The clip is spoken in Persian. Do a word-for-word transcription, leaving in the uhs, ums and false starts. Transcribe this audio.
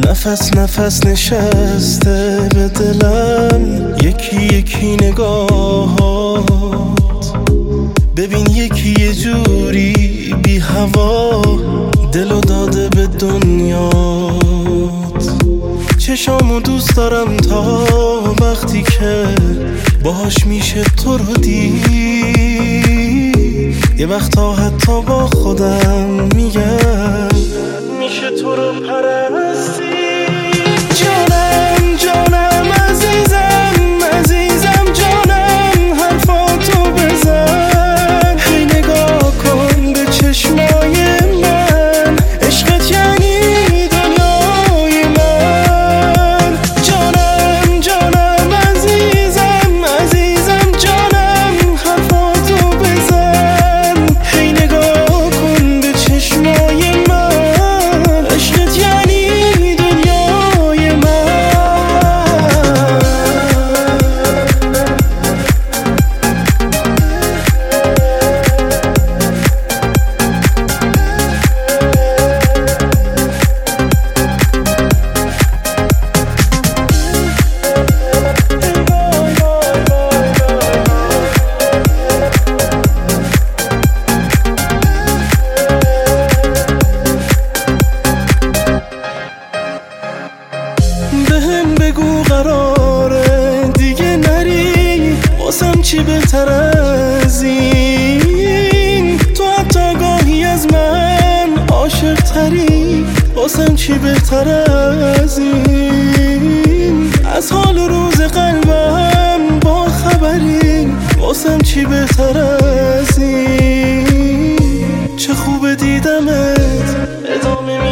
نفس نفس نشسته به دلم یکی یکی نگاهات. ببین یکی یه جوری بی هوا دلو داده به دنیات. چشامو دوست دارم تا وقتی که باهاش میشه تو رو دید. یه وقتا حتی با خودم میگم میشه تو رو پرستی. جانم جانم عزیزم عزیزم جانم حرفاتو بزن. هی نگاه کن به چشمای من، عشقت یعنی دنیای من. جانم جانم عزیزم عزیزم جانم حرفاتو بزن. هی نگاه کن به چشمای من، عشقت یعنی دنیای من. بهم بگو قراره دیگه نری، واسم چی بهتر از این؟ تو حتی گاهی از من عاشق تری، واسم چی بهتر از این؟ از حال روز قلبم با خبری، واسم چی بهتر از این؟ چه خوب دیدمت ادامه